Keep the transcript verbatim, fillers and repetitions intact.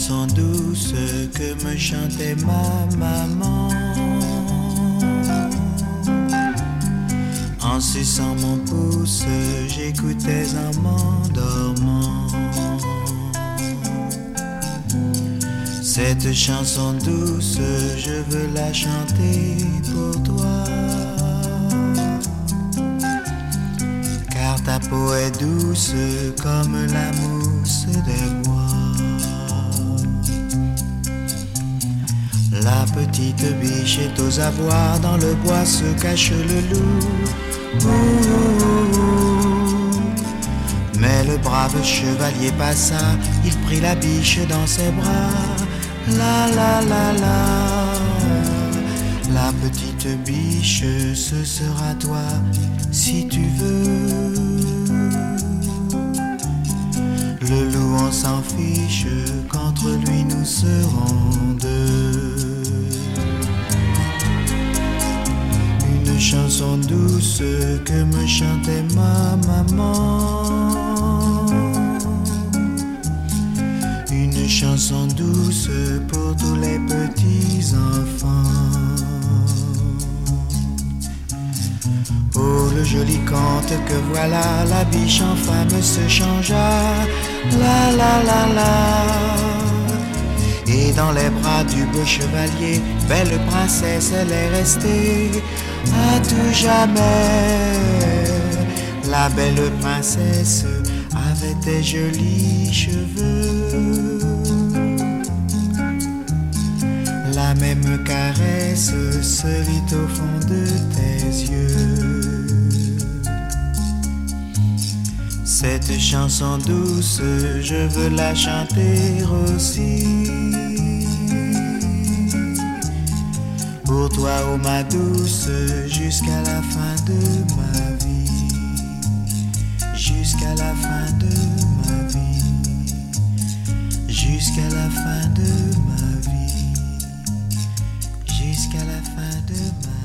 chanson douce que me chantait ma maman. En suçant mon pouce, j'écoutais en m'endormant cette chanson douce, je veux la chanter pour toi. Car ta peau est douce comme la mousse des bois. La petite biche est aux abois, dans le bois se cache le loup. Ouh. Mais le brave chevalier passa, il prit la biche dans ses bras. La la la la, la petite biche, ce sera toi si tu veux. Le loup on s'en fiche, qu'entre lui nous serons deux. Une chanson douce que me chantait ma maman. Une chanson douce pour tous les petits enfants. Oh le joli conte que voilà, la biche en femme se changea. La la la la. Et dans les bras du beau chevalier, belle princesse elle est restée à tout jamais. La belle princesse avait des jolis cheveux. La même caresse se vit au fond de tes yeux. Cette chanson douce, je veux la chanter aussi. Pour toi, oh ma douce, jusqu'à la fin de ma vie. Jusqu'à la fin de ma vie. Jusqu'à la fin de ma vie. Jusqu'à la fin de ma vie.